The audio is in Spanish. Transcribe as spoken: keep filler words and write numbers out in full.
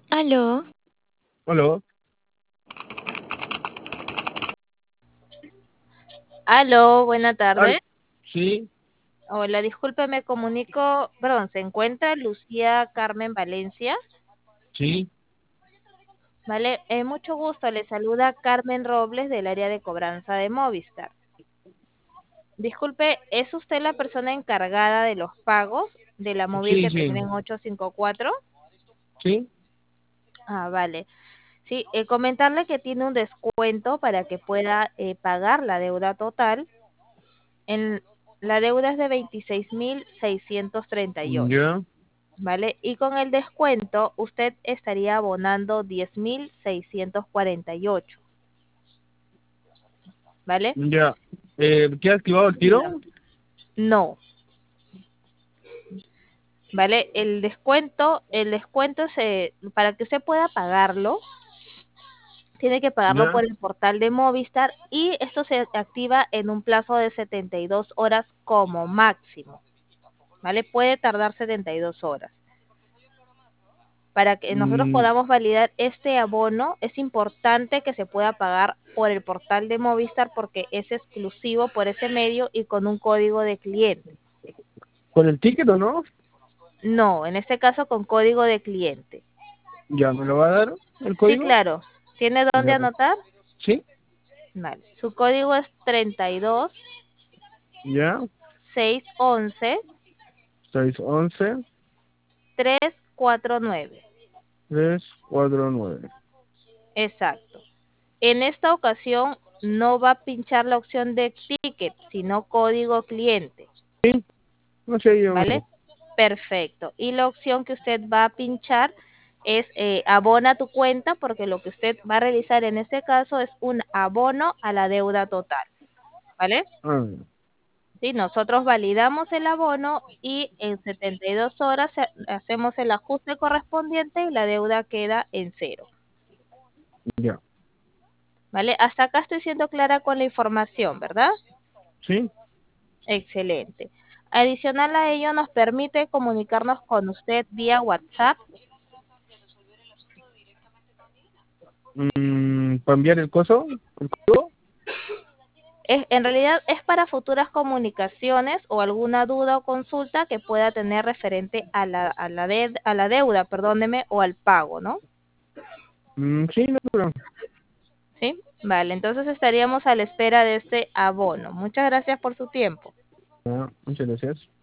Aló, Hola. aló, buena tarde. Al- sí, Hola, disculpe, me comunico, perdón, ¿se encuentra Lucía Carmen Valencia? sí, Vale, eh, mucho gusto, le saluda Carmen Robles del área de cobranza de Movistar. Disculpe, ¿es usted la persona encargada de los pagos de la móvil sí, que termina sí, en ocho cinco cuatro? sí. Ah, vale. Sí, eh, comentarle que tiene un descuento para que pueda eh, pagar la deuda total. En, la deuda es de veintiséis mil seiscientos treinta y ocho. Ya, ¿Vale? Y con el descuento usted estaría abonando diez mil seiscientos cuarenta y ocho, ¿vale? ya. Eh, ¿qué ha activado el Dígame. tiro? No, ¿vale? El descuento, el descuento es, eh, para que usted pueda pagarlo, tiene que pagarlo Ya. por el portal de Movistar y esto se activa en un plazo de setenta y dos horas como máximo, ¿vale? Puede tardar setenta y dos horas. Para que nosotros Mm, podamos validar este abono, es importante que se pueda pagar por el portal de Movistar porque es exclusivo por ese medio y con un código de cliente. ¿Con el ticket o no? No, en este caso con código de cliente. Ya, ¿me lo va a dar el Sí, código? claro. ¿Tiene dónde Ya, pues. anotar? Sí, Vale. Su código es treinta y dos ya. seiscientos once Seis once trescientos cuarenta y nueve. tres cuatro nueve. Exacto. En esta ocasión no va a pinchar la opción de ticket, sino código cliente. Sí, no sé yo ¿Vale? mismo. Perfecto. Y la opción que usted va a pinchar es eh, abona tu cuenta, porque lo que usted va a realizar en este caso es un abono a la deuda total. ¿Vale? Ah, Sí, nosotros validamos el abono y en setenta y dos horas ha- hacemos el ajuste correspondiente y la deuda queda en cero. ya. ¿Vale? Hasta acá estoy siendo clara con la información, ¿verdad? Sí. Excelente. Adicional a ello, nos permite comunicarnos con usted vía WhatsApp. Mm, ¿para enviar el coso? ¿El código? Es, en realidad es para futuras comunicaciones o alguna duda o consulta que pueda tener referente a la, a la, de- a la deuda, perdóneme, o al pago, ¿no? Mm, sí, no, pero. ¿Sí? Vale, entonces estaríamos a la espera de este abono. Muchas gracias por su tiempo. Ah, muchas gracias.